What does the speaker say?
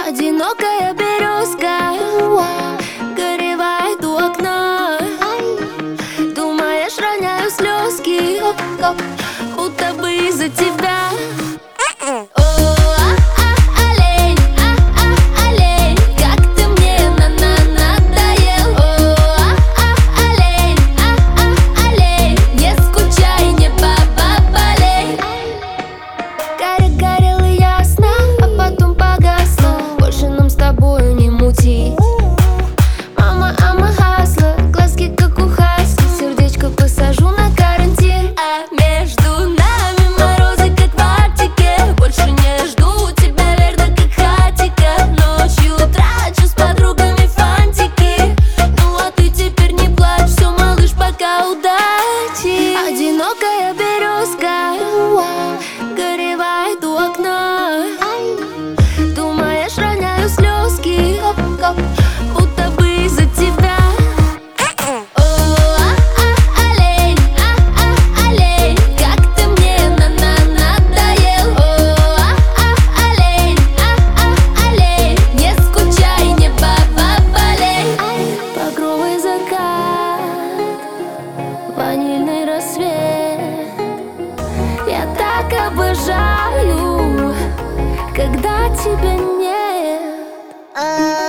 Одинокая березка горевает у окна. Думаешь, роняю слезки, будто бы из-за тебя. Мама, ама хасла, глазки как у хаски, сердечко посажу на карантин. А между нами морозы как в Арктике. Больше не жду тебя, верно, как хатика. Ночью трачу с подругами фантики. Ну а ты теперь не плачь, все, малыш, пока, удачи. Одинокая березка горевает у окна. Думаешь, роняю слезки, будто бы из-за тебя. Олень, олень, как ты мне надоел. Олень, олень, не скучай, не болей. Багровый закат, ванильный рассвет. Я так обожаю, когда тебя нет.